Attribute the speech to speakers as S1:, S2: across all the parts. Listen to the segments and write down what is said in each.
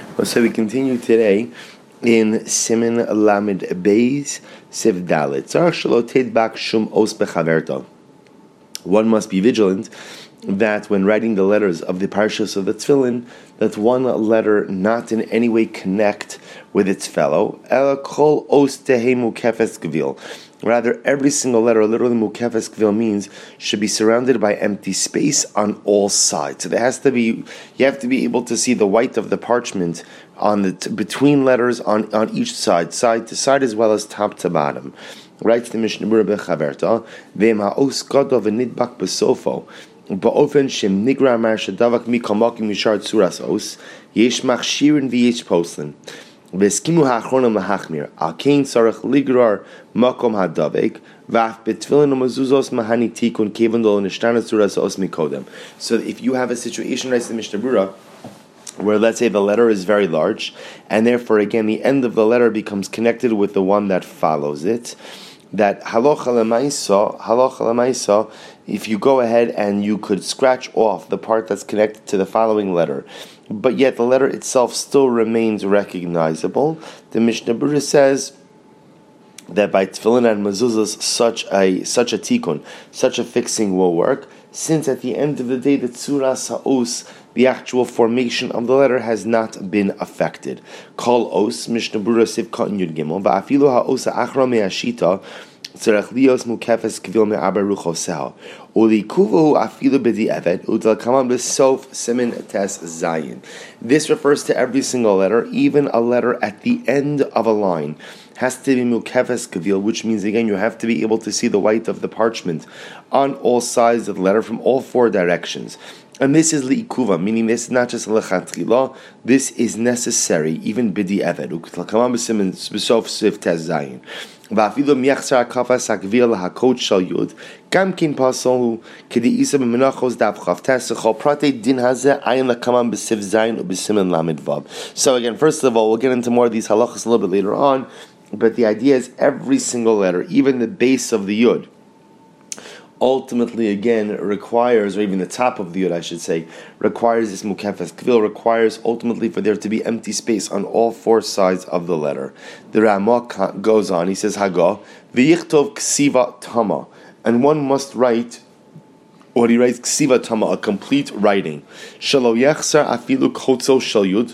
S1: So we continue today in Siman Lamed Beis Siv Dalet. Tzarich shelo tedbak shum os bechaverto. One must be vigilant that when writing the letters of the parshas of the Tefillin, that one letter not in any way connect with its fellow. Ela kol os tehei mukefes gvil. Rather, every single letter, literally mukefes gvil, means should be surrounded by empty space on all sides. So there has to be, you have to be able to see the white of the parchment on the between letters on each side to side, as well as top to bottom. Writes the Mishnah Berurah Bechaverta, Ve'em ha'os gadol v'nidbak b'sofo, ba'ofen shem nigra mar shadavak mikamakim mishar tzuras os, yesh machshirin v'yesh poslin. V'eskimu ha'achronim lahachmir, al kein tzarech ligrar makom ha'davek, v'af betfilin u'mezuzos mahani tikun kevandol nishtana tzuras os mikodem. So if you have a situation, writes the Mishnah Berurah, where let's say the letter is very large, and therefore again the end of the letter becomes connected with the one that follows it, that halacha l'maisa, if you go ahead and you could scratch off the part that's connected to the following letter, but yet the letter itself still remains recognizable, the Mishnah Berurah says that by tefillin and mezuzahs such a tikkun, such a fixing will work, since at the end of the day the tzuras ha'os, the actual formation of the letter, has not been affected. Kol os, Mishnah Berurah Sivka Yud Gimel, va'afilu ha'os ha'achra me'ashita, tzarech lios mukefes kvil me'aber ruchoseha, u'likuvu afilu b'di'evet, u'd'lakaman b'sof simin tes zayin. This refers to every single letter, even a letter at the end of a line has to be mukefes kavil, which means again you have to be able to see the white of the parchment on all sides of the letter from all four directions. And this is li'ikuva, meaning this is not just lechatchila, this is necessary, even bidi eved. U'k'tlakaman b'simin b'sof siv tez zayin. Va'afilu mi'achzar ha'kafas ha'kvil ha'kot shal yud, gam kin pasolu, k'di isa b'menachos dav chavtes, chol pratei din hazeh, ayin lakaman b'siv zayin u'b'simin lamed vav. So again, first of all, we'll get into more of these halachas a little bit later on, but the idea is every single letter, even the base of the yud, ultimately again requires, or even the top of the yud I should say, requires this mukefes kvil, requires ultimately for there to be empty space on all four sides of the letter. The Ramah goes on, he says, Haga, v'yichtov ksiva tama, and one must write, or he writes ksiva tama, a complete writing. Shelo yechsar afilu kotzo shel yud,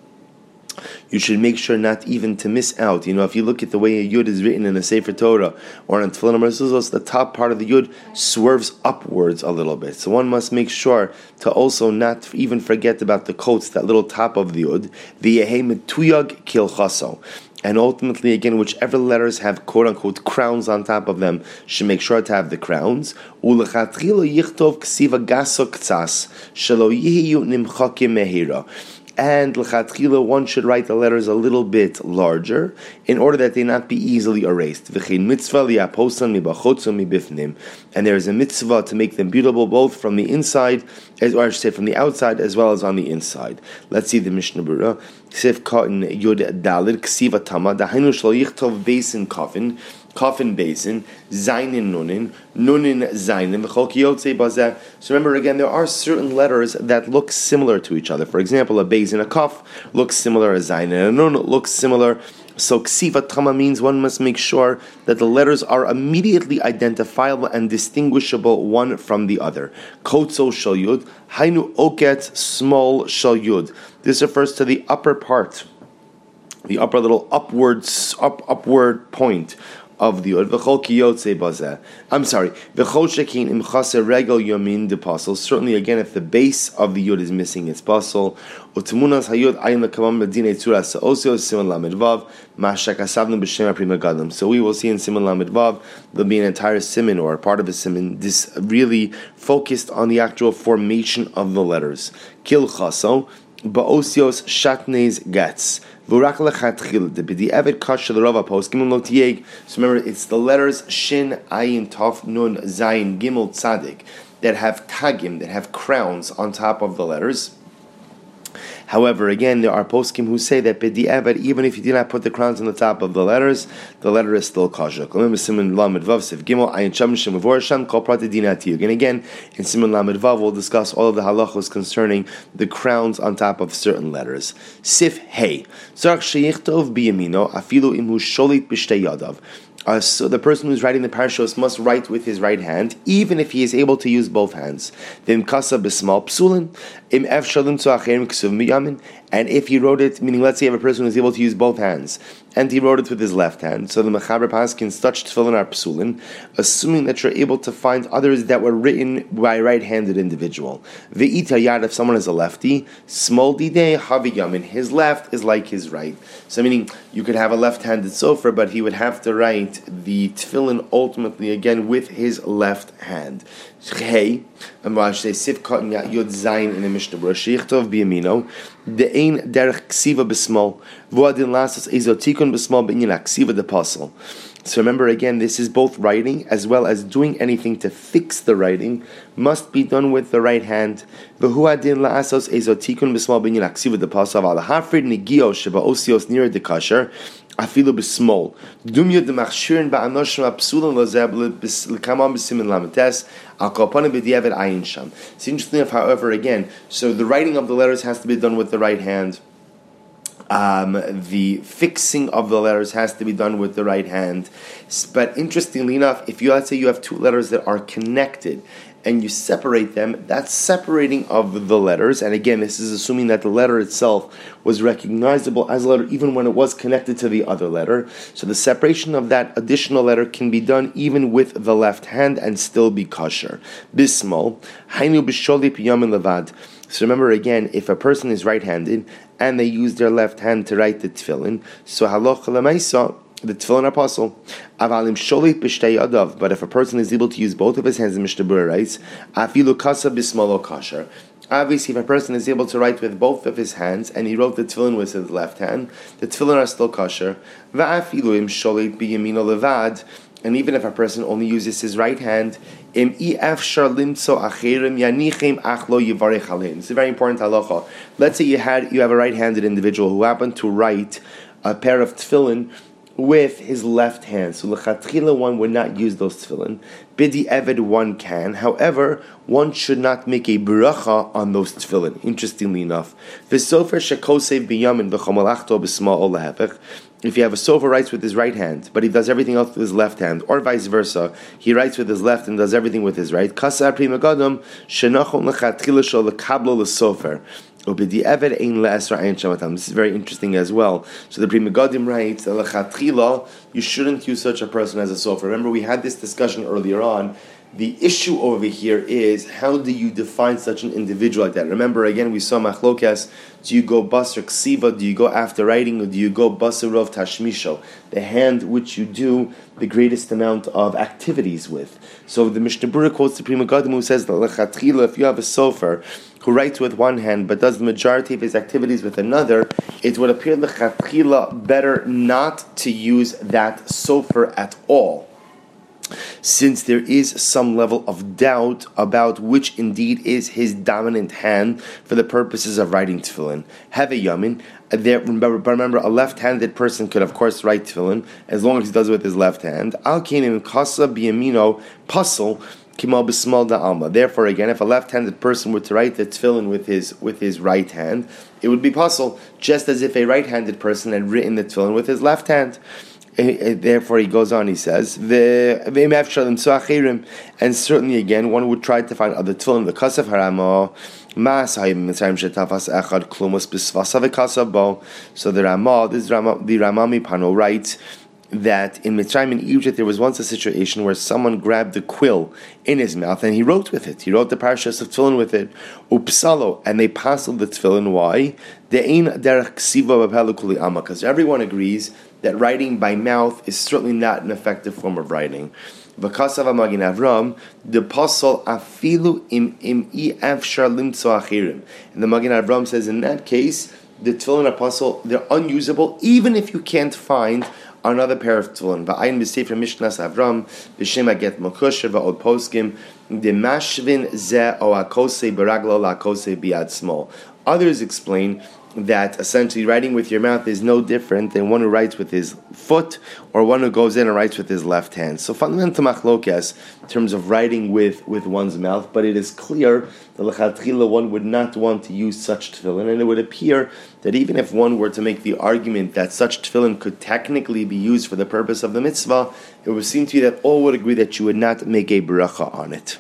S1: you should make sure not even to miss out. You know, if you look at the way a yud is written in a Sefer Torah or in Tefillin or Mezuzos, the top part of the yud swerves upwards a little bit. So one must make sure to also not even forget about the quotes, that little top of the yud, v'yehei metuyag kilchaso. And ultimately, again, whichever letters have quote-unquote crowns on top of them should make sure to have the crowns. U'lechatchilo yichtov ksiva gaso ktsas, shelo yihiyu nimchakim mehira. And l'chatchila, one should write the letters a little bit larger in order that they not be easily erased. And there is a mitzvah to make them beautiful both from the inside, or I should say from the outside as well as on the inside. Let's see the Mishnah Berurah. Sifka in Yud Dalid Ksiva Tama Dahainu Shlo Yichtov Basin Coffin basin, Zainin Nunin Zainin, V'chol Kiyotze Bazeh. So remember again, there are certain letters that look similar to each other. For example, a Beis in a Kaf looks similar, a Zayin and a Nun looks similar. So Ksiva Tama means one must make sure that the letters are immediately identifiable and distinguishable one from the other. Kotzo Shal Yud, Hainu Oket Small Shal Yud. This refers to the upper part, the upper little upward point of the yud. V'chol kiyotze bazeh. I'm sorry. V'chol shekin im chase regel yomin de pasel. Certainly, again, if the base of the yud is missing its pasel. Utmunas hayud ayin lekamam medinei tzuras osio siman lamed vav mashakasavnu b'shem aprima gadlam. So we will see in siman lamed vav there'll be an entire siman or a part of a siman. This really focused on the actual formation of the letters. Kil chaso ba'osios shatnez gets. So remember, it's the letters Shin, Ayin, Tov, Nun, Zayin, Gimel, Tzadik that have tagim, that have crowns on top of the letters. However, again, there are poskim who say that b'di'evad, even if you did not put the crowns on the top of the letter is still kosher. Again, in Siman Lamed Vav, we'll discuss all of the halachos concerning the crowns on top of certain letters. Sif Hey. So the person who's writing the parashos must write with his right hand, even if he is able to use both hands. And if he wrote it, meaning let's say you have a person who is able to use both hands, and he wrote it with his left hand, so the Mechaber Paskins touched tefillin are psulin, assuming that you're able to find others that were written by a right-handed individual. Ve'ita yad, if someone is a lefty, small didei havi yamin, his left is like his right. So meaning, you could have a left-handed sofer, but he would have to write the tefillin ultimately again with his left hand. Hey, and I should say sifkat yod zayin in the Mishnah Berurah sheichtov biyamino de'ein derech ksiva b'smol v'adin lasas ezotikon b'smol b'inyan ksiva de'pasel. So remember again, this is both writing as well as doing anything to fix the writing must be done with the right hand. V'huadin la'asos ezotikon b'smol b'inyan ksiva de'pasel al hafrid nigio sheba osios nira dekasher. Afilu b'smol. Dumya demachshirin ba'anoshim apsulan lazeb l'kamam b'simin lamites al-kalpana b'diavad ayin sham. It's interesting enough, however, again, so the writing of the letters has to be done with the right hand. The fixing of the letters has to be done with the right hand. But interestingly enough, if let's say you have two letters that are connected, and you separate them, that's separating of the letters. And again, this is assuming that the letter itself was recognizable as a letter even when it was connected to the other letter. So the separation of that additional letter can be done even with the left hand and still be kosher. Bismol, hainu b'sholi piyamin levad. So remember again, if a person is right-handed and they use their left hand to write the tefillin, so halacha l'maisa, the tefillin apostle, avalim sholit b'shtei yadav. But if a person is able to use both of his hands, the Mishnah Berurah writes, afilu kasa bismalo kasher. Obviously, if a person is able to write with both of his hands, and he wrote the tefillin with his left hand, the tefillin are still kosher. Va'afilu im sholit b'yamino levad. And even if a person only uses his right hand, it's a very important halacha. Let's say you have a right-handed individual who happened to write a pair of tefillin with his left hand. So l'chatchila one would not use those tefillin. Bidi eved one can. However, one should not make a bracha on those tefillin. Interestingly enough, v'sofer shekosev biyamin v'chomalachto b'sma ol lehepech. If you have a sofer writes with his right hand, but he does everything else with his left hand, or vice versa, he writes with his left and does everything with his right. Kasar pri megadam shenachon l'chatchila shol l'kablo l'sofer. This is very interesting as well. So the Pri Megadim writes, you shouldn't use such a person as a sofer. Remember, we had this discussion earlier on. The issue over here is, how do you define such an individual like that? Remember, again, we saw Machlokas. Do you go basar ksiva? Do you go after writing? Or do you go basarov tashmisho? The hand which you do the greatest amount of activities with. So the Mishnah Berurah quotes the Pri Megadim who says that if you have a sofer who writes with one hand but does the majority of his activities with another, it would appear lechatchila better not to use that sofer at all, since there is some level of doubt about which indeed is his dominant hand for the purposes of writing tefillin. Have a yamin. Remember, a left-handed person could, of course, write tefillin as long as he does it with his left hand. Al kenim kasa biyamino puzzle. Therefore, again, if a left-handed person were to write the tefillin with his right hand, it would be puzzle, just as if a right-handed person had written the tefillin with his left hand. Therefore, he goes on. He says, and certainly, again, one would try to find other tefillin. The kasaf haramo. So the Ramah, the Ramami Pano writes that in Mitzrayim, in Egypt, there was once a situation where someone grabbed a quill in his mouth and he wrote with it. He wrote the parashas of tefillin with it. Upsalo, and they passed the tefillin. Why? Because everyone agrees that writing by mouth is certainly not an effective form of writing. V'kasav Magin Avram, the pasal afilu im efshar limtzo achirim. And the Magin Avram says, in that case, the tefillin apostle, they're unusable, even if you can't find another pair of tefillin. Va'ayin b'sefer Mishnas Avram b'shem aget mokosher va'od poskim the mashvin ze o akose beraglo la akose biad small. Others explain that essentially writing with your mouth is no different than one who writes with his foot or one who goes in and writes with his left hand. So fundamental machlokes in terms of writing with one's mouth, but it is clear that l'chatchila one would not want to use such tefillin, and it would appear that even if one were to make the argument that such tefillin could technically be used for the purpose of the mitzvah, it would seem to you that all would agree that you would not make a bracha on it.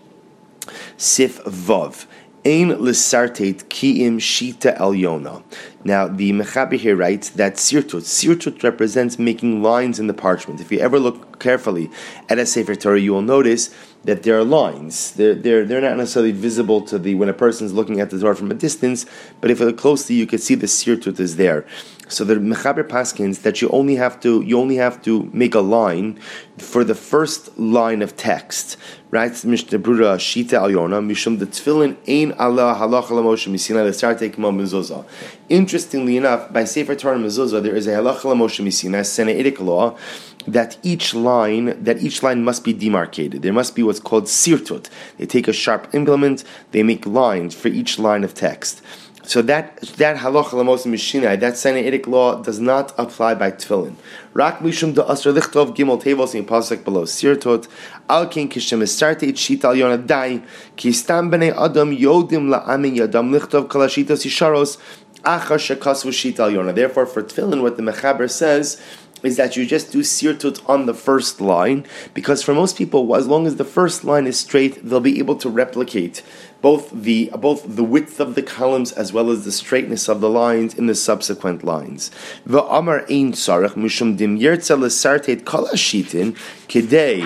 S1: Sif Vav. Ein l'sartet ki'im shita elyona. Now, the Mechaber here writes that sirtut represents making lines in the parchment. If you ever look carefully at a Sefer Torah, you will notice that there are lines. They're not necessarily visible to when a person's looking at the Torah from a distance, but if you look closely, you can see the sirtut is there. So the Mechaber paskins that you only have to make a line for the first line of text. Right? Mishnah Brura Shita Alyona Mishum the Tefillin Ein Allah Halacha LaMoshe Misina L'Sartei K'mo Mezuzah. Interestingly enough, by Sefer Torah Mezuzah there is a Halacha LaMoshe Misina, Senaitic law, that each line must be demarcated. There must be what's called sirtut. They take a sharp implement, they make lines for each line of text. So that halacha lamos mishinai, that Sinaitic law does not apply by tefillin. Rak mishum da asr lichtov gimel tevos in pasuk below sirtot al ken kishem esarteit shita al yona dai ki stam bnei adam yodim la'amin yadam lichtov kalashitos yisharos achar shekasvu shita al yona. Therefore, for tefillin, what the Mechaber says is that you just do sirtut on the first line, because for most people, as long as the first line is straight, they'll be able to replicate both the width of the columns as well as the straightness of the lines in the subsequent lines. V'amar ein tzarech mishum dim yertza l'sarteit kol hashitin kidei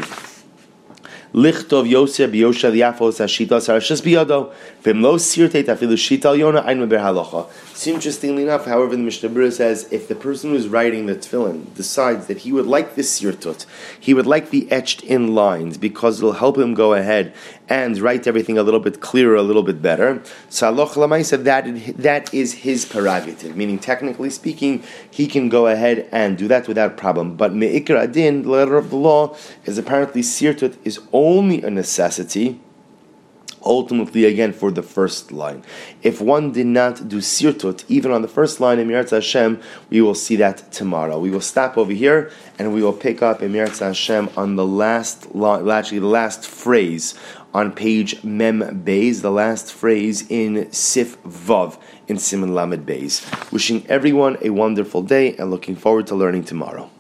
S1: lichtov yosef b'yosha liafos hashita sarashas biyado v'mlo sirteit afilu shita al yona ein meber halacha. So interestingly enough, however, the Mishnah Berurah says if the person who's writing the tefillin decides that he would like this sirtut, he would like the etched in lines because it'll help him go ahead and write everything a little bit clearer, a little bit better. So halacha l'maaseh, that is his prerogative, meaning technically speaking, he can go ahead and do that without problem. But me'ikar adin, the letter of the law, is apparently sirtut is only a necessity, ultimately again for the first line. If one did not do sirtut even on the first line in Mirat Hashem, we will see that tomorrow. We will stop over here and we will pick up in Mirat Hashem on the last line, actually the last phrase on page Mem Beis, the last phrase in Sif Vav in Siman Lamed Beis. Wishing everyone a wonderful day and looking forward to learning tomorrow.